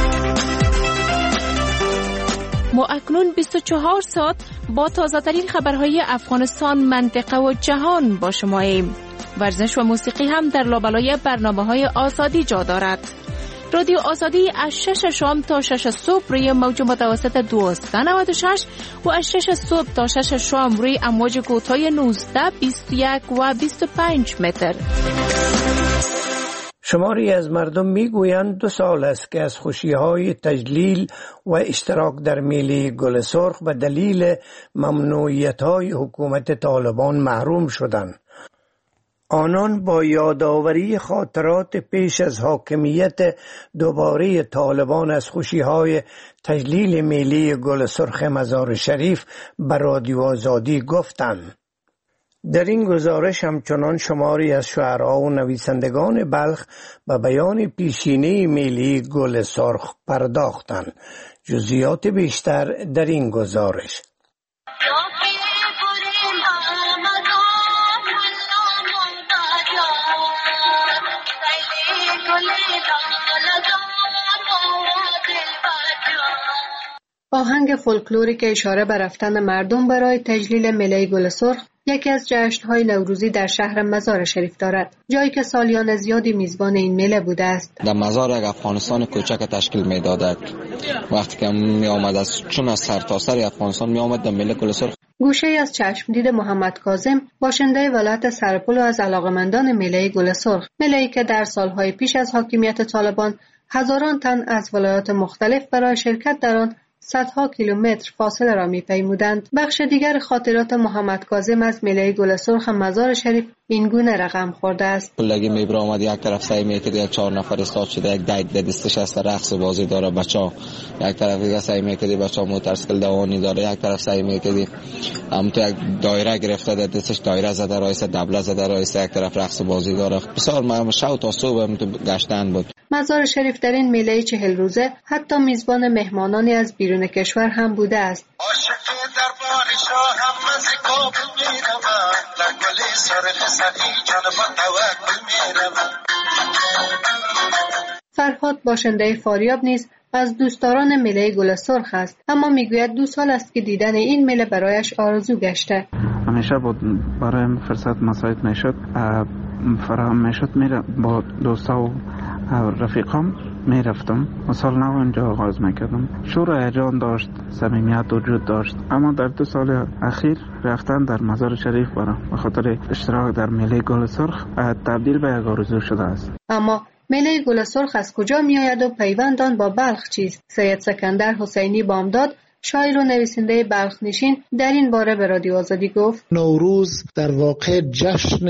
ما اکنون بیست و چهار ساعت با تازه‌ترین خبرهای افغانستان، منطقه و جهان با شماییم. ورزش و موسیقی هم در لابلای برنامه‌های آزادی جا دارد. رادیو آزادی از شش شام تا شش صبح روی موج متوسط دوازده نود و شش و از شش صبح تا شش شام روی امواج کوتاه نوزده، بیست و یک و بیست و پنج متر. شماری از مردم میگویند دو سال است که از خوشی‌های تجلیل و اشتراک در میله گل سرخ به دلیل ممنوعیت‌های حکومت طالبان محروم شدند. آنان با یادآوری خاطرات پیش از حاکمیت دوباره طالبان از خوشی‌های تجلیل میله گل سرخ مزار شریف به رادیو آزادی گفتند. در این گزارش همچنان شماری از شاعرها و نویسندگان بلخ به بیان پیشینه میله گل سرخ پرداختند. جزئیات بیشتر در این گزارش. آهنگ فولکلوری که اشاره به رفتن مردم برای تجلیل میله گل سرخ یکی از جشن‌های نوروزی در شهر مزار شریف دارد، جایی که سالیان زیادی میزبان این میله بوده است. در مزار یک افغانستان کوچک تشکیل می‌داد. وقتی که می آمد از چون از سرتاسر افغانستان می آمد در میله گل سرخ. گوشه از چشمدید محمد کاظم، باشنده ولایت سرپل و از علاقه‌مندان میله گل سرخ، میله‌ای که در سالهای پیش از حاکمیت طالبان هزاران تن از ولایات مختلف برای شرکت در آن صدها کیلومتر فاصله را می‌پیمودند. بخش دیگر خاطرات محمد کاظم از میله گل سرخ مزار شریف این گونه رقم خورده است. کلگی میبره آمد یک طرف سعی میکرد یک چهار نفر استاد شده، یک دایت دستش است رقص و بازی داره بچا، یک طرف دیگه سعی میکرد بچا موتورسیکل دوانی داره، یک طرف سعی میکرد هم تو یک دایره گرفته در دستش دایره زده رایس دبله زده رایس، یک طرف رقص و بازی داره. بسیار ما شو تا صبح هم تو گشتن بود. مزار شریف در این میله چهل روزه حتی میزبان مهمانانی از بیرون کشور هم بوده است. فرهاد باشنده فاریاب نیز از دوستداران میله گل سرخ است، اما میگوید دو سال است که دیدن این میله برایش آرزو گشته. همیشه بود برایم فرصت مساعد میشد، فراهم میشد، میره با دوستا و رفیقام می رفتم و سال نو اینجا آغاز میکردم. شور و هیجان داشت، صمیمیت وجود داشت. اما در دو سال اخیر رفتن در مزار شریف برام به خاطر اشتراک در میله گل سرخ تبدیل به یک آرزو شده است. اما میله گل سرخ از کجا می آید و پیوندان با بلخ چیست؟ سید سکندر حسینی بامداد، شاعر و نویسنده بلخ نشین، در این باره به رادیو آزادی گفت نوروز در واقع جشن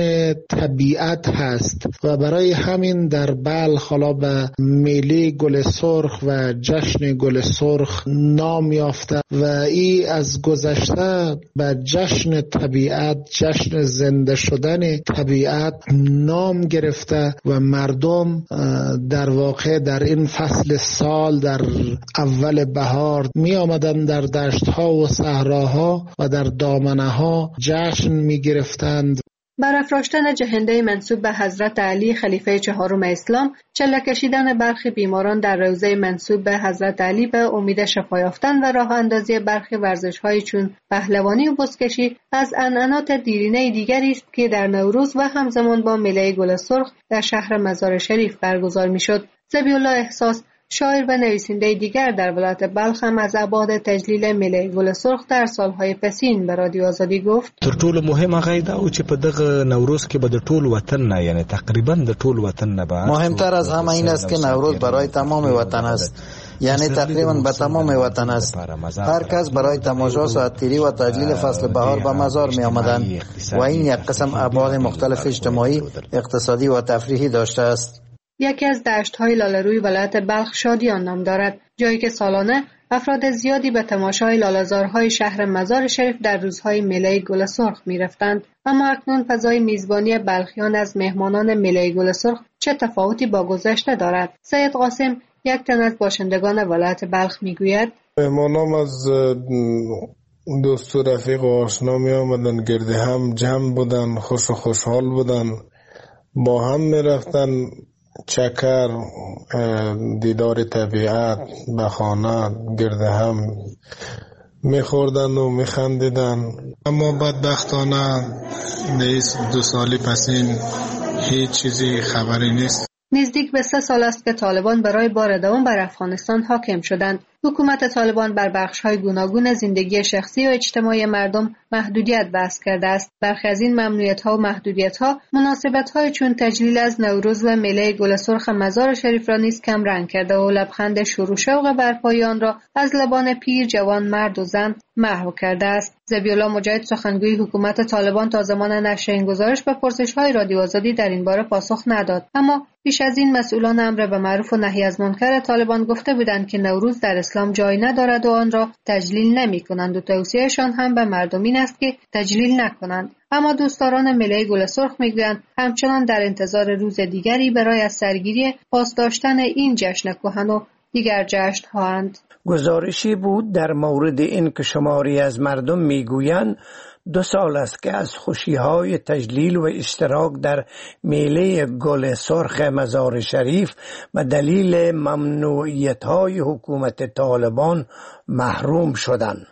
طبیعت هست و برای همین در بلخ حالا به میله گل سرخ و جشن گل سرخ نام یافته و ای از گذشته به جشن طبیعت، جشن زنده شدن طبیعت نام گرفته و مردم در واقع در این فصل سال در اول بهار می آمدن در دشت‌ها و صحراها و در دامنه‌ها جشن می‌گرفتند. برافراشتن جهنده منسوب به حضرت علی خلیفه چهارم اسلام، چله کشیدن برخی بیماران در روضه منسوب به حضرت علی به امید شفا یافتن و راه اندازی برخی ورزش‌های چون پهلوانی و بزکشی از عنعنات دیرینه دیگری است که در نوروز و همزمان با میله گل سرخ در شهر مزار شریف برگزار می‌شد. ذبیح الله احساس، شاعر و نویسنده دیگر در ولایت بلخ هم از ابعاد تجلیل میله گل سرخ در سالهای پسین به رادیو آزادی گفت تر ټولو مهمه غیدا او چې په دغه نوروز کې به د ټول وطن نه یعنی تقریبا د ټول وطن نه به مهمتر از همه این است که نوروز برای تمام وطن است، یعنی تقریبا به تمام وطن است. هر کس برای تماشا ساعتگیری و تجلیل فصل بهار به مزار می آمدند و این یک قسم ابعاد مختلف اجتماعی، اقتصادی و تفریحی داشته است. یکی از دشت‌های لاله‌روی ولایت بلخ شادیان نام دارد، جایی که سالانه افراد زیادی به تماشای لاله‌زارهای شهر مزار شریف در روزهای میله گل سرخ می‌رفتند. اما اکنون فضای میزبانی بلخیان از مهمانان میله گل سرخ چه تفاوتی با گذشته دارد؟ سید قاسم، یک تن از باشندگان ولایت بلخ می‌گوید مهمانان از دوست و رفیق و آشنا می آمدن، گرد هم جمع بودن، خوش و خوشحال بودن، با هم می‌رفتن چکر، دیدار طبیعت، به خانه گرد هم میخوردن و میخندیدن. اما بدبختانه نیست، دو سالی پسین هیچ چیزی خبری نیست. نزدیک به سه سال است که طالبان برای بار دوم بر افغانستان حاکم شدند. حکومت طالبان بر بخش‌های گوناگون زندگی شخصی و اجتماعی مردم محدودیت وضع کرده است. برخی از این ممنوعیت‌ها و محدودیت‌ها مناسبت‌های چون تجلیل از نوروز و میله گل سرخ مزار شریف را نیز کم رنگ کرده و لبخند شور و شوق برپایی آن را از لبان پیر، جوان، مرد و زن محو کرده است. ذبیح الله مجاهد، سخنگوی حکومت طالبان، تا زمان نشر این گزارش به پرسش‌های رادیو آزادی در این باره پاسخ نداد. اما پیش از این مسئولان امر به معروف و نهی از منکر طالبان گفته بودند که نوروز در اسلام جای ندارد و آن را تجلیل نمی کنند و توصیهشان هم به مردم این است که تجلیل نکنند. اما دوستداران میله گل سرخ میگویند همچنان در انتظار روز دیگری برای از سرگیری پاسداشتن این جشن کهن و دیگر جشن هاند. گزارشی بود در مورد این که شماری از مردم میگویند دو سال است که از خوشی‌های تجلیل و اشتراک در میله گل سرخ مزار شریف به دلیل ممنوعیت‌های حکومت طالبان محروم شدند.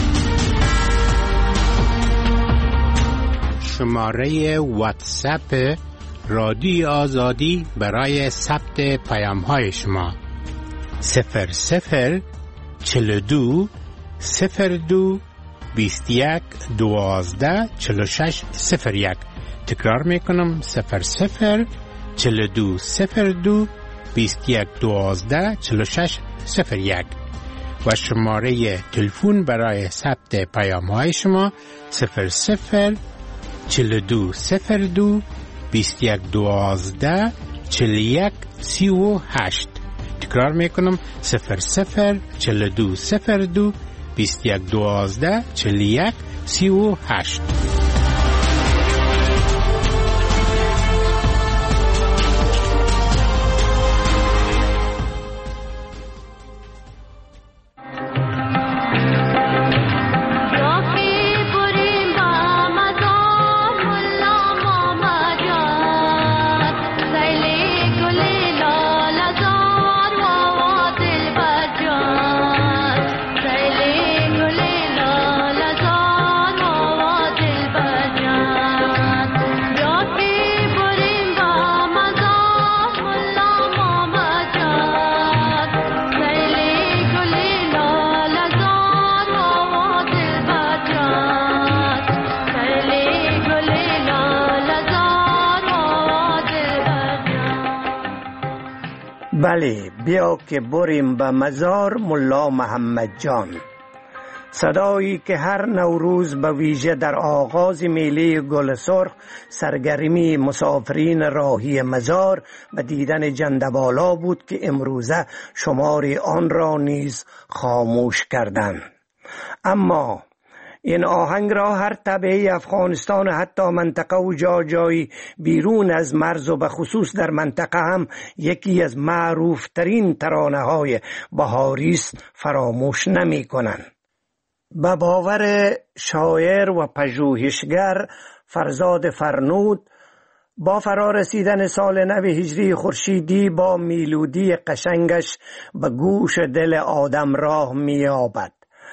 شماره واتساپ رادیو آزادی برای ثبت پیام‌های شما صفر صفر چهل و دو صفر دو بیست و یک دوازده چهل و شش صفر یک. تکرار میکنم صفر صفر چهل و دو صفر دو بیست و یک دوازده چهل و شش صفر یک و شماره تلفن برای ثبت پیام های شما صفر صفر چهل و دو صفر دو بیست و یک دوازده چهل و یک سی و هشت. تکرار میکنم صفر صفر چهل و دو صفر دو بیست و یک دوازده چهل و یک سی و هشت. بله، بیا که بریم به مزار ملا محمد جان. صدایی که هر نوروز به ویژه در آغاز میله گل سرخ سرگرمی مسافرین راهی مزار به دیدن جندوالا بود که امروزه شماری آن را نیز خاموش کردند. اما این آهنگ را هر طبعه افغانستان و حتی منطقه و جا جایی بیرون از مرز و به خصوص در منطقه هم یکی از معروف ترین ترانه های بهاری است فراموش نمی کنند. به باور شاعر و پژوهشگر فرزاد فرنود، با فرارسیدن سال نو هجری خورشیدی با میلودی قشنگش به گوش دل آدم راه می‌یابد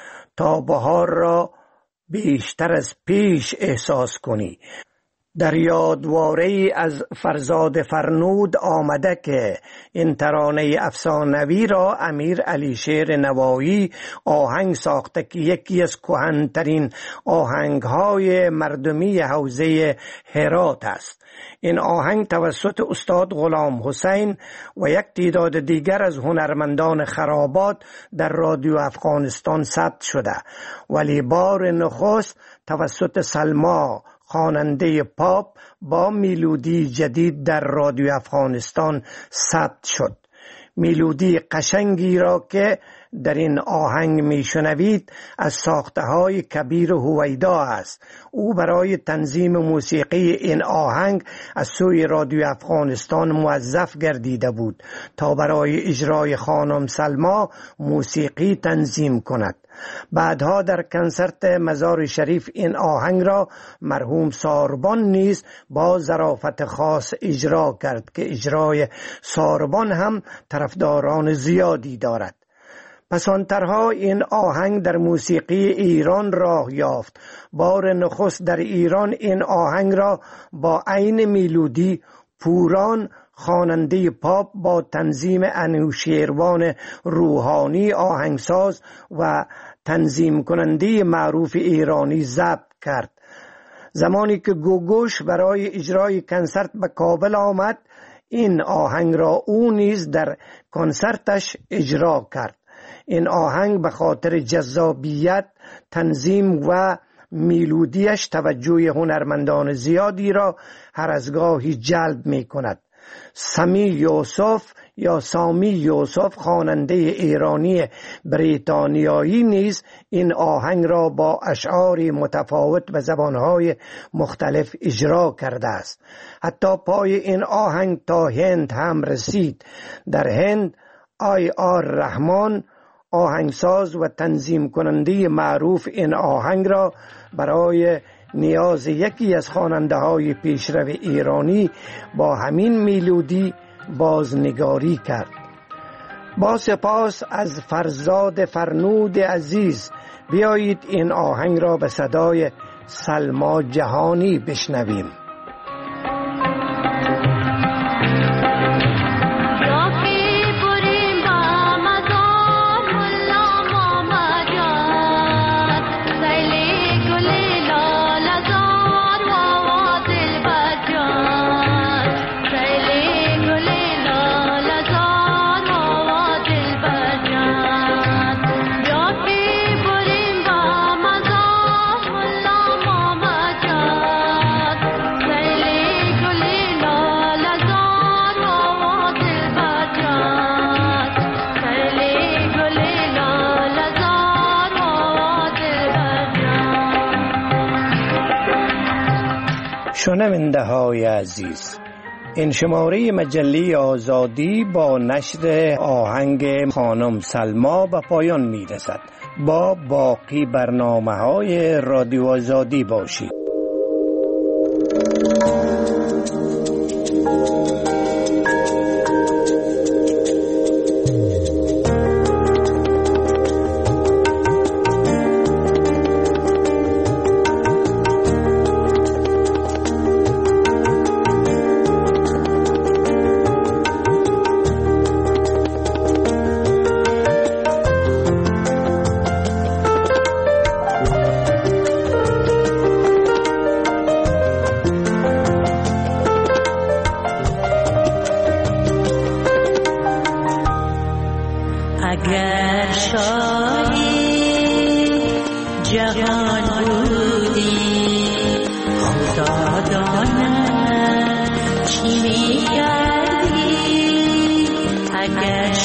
تا بهار را بیشتر از پیش احساس کنی. در یادواره از فرزاد فرنود آمده که این ترانه افسانوی را امیر علی شیر نوایی آهنگ ساخته که یکی از کهن‌ترین آهنگ‌های مردمی حوزه هرات است. این آهنگ توسط استاد غلام حسین و یک تعداد دیگر از هنرمندان خرابات در رادیو افغانستان ثبت شده، ولی بار نخست توسط سلما خواننده پاپ با میلودی جدید در رادیو افغانستان ثبت شد. میلودی قشنگی را که در این آهنگ میشنوید از ساخته های کبیر هویدا است. او برای تنظیم موسیقی این آهنگ از سوی رادیو افغانستان موظف گردیده بود تا برای اجرای خانم سلما موسیقی تنظیم کند. بعدها در کنسرت مزار شریف این آهنگ را مرحوم ساربان نیز با ظرافت خاص اجرا کرد که اجرای ساربان هم طرفداران زیادی دارد. پسانترها این آهنگ در موسیقی ایران راه یافت. بار نخست در ایران این آهنگ را با عین میلودی پوران خواننده پاپ با تنظیم انوشیروان روحانی آهنگساز و تنظیم کننده معروف ایرانی ضبط کرد. زمانی که گوگوش برای اجرای کنسرت به کابل آمد، این آهنگ را او نیز در کنسرتش اجرا کرد. این آهنگ به خاطر جذابیت، تنظیم و میلودیش توجه هنرمندان زیادی را هر از گاهی جلب می کند. سمی یوسف یا سامی یوسف خواننده ایرانی بریتانیایی نیز این آهنگ را با اشعاری متفاوت به زبانهای مختلف اجرا کرده است. حتی پای این آهنگ تا هند هم رسید. در هند آی آر رحمان آهنگساز و تنظیم کننده معروف این آهنگ را برای نیاز یکی از خواننده های پیشرو ایرانی با همین میلودی بازنگاری کرد. با سپاس از فرزاد فرنود عزیز، بیایید این آهنگ را به صدای سلما جهانی بشنویم. شنونده های عزیز، این شماره مجله آزادی با نشر آهنگ خانم سلما به پایان می رسد. با باقی برنامه های رادیو آزادی باشید.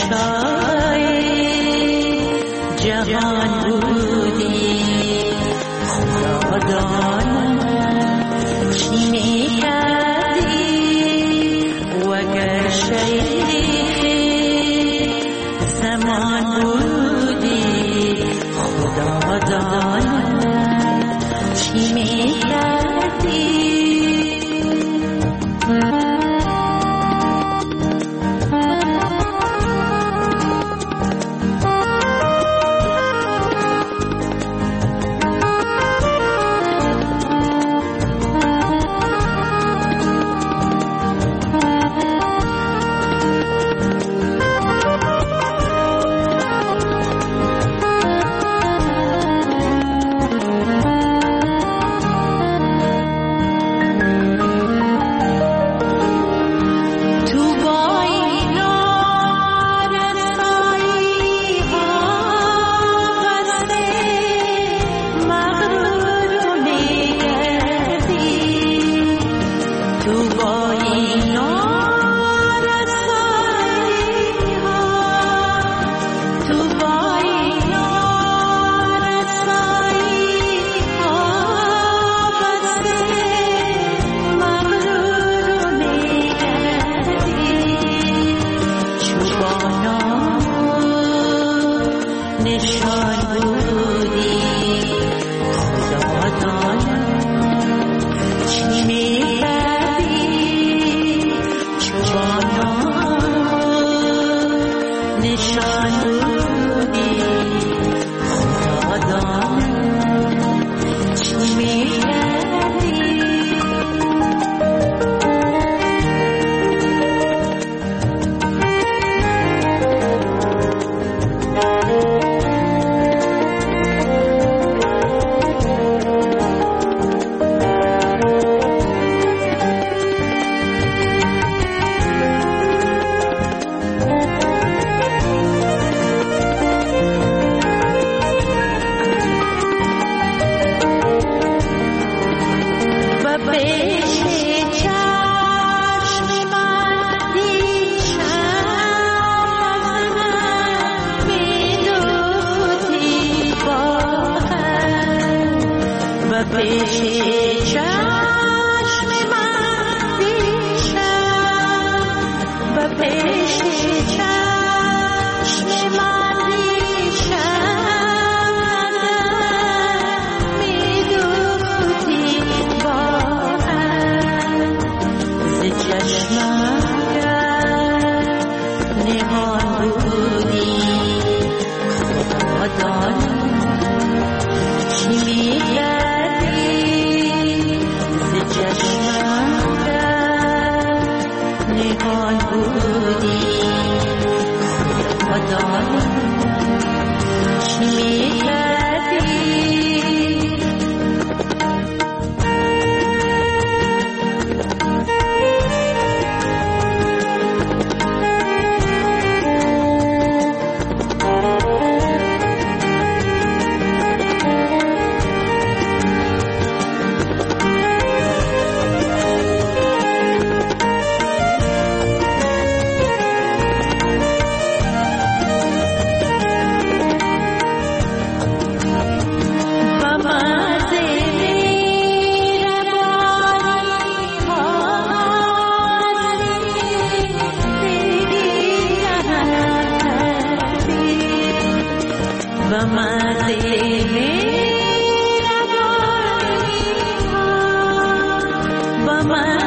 Bama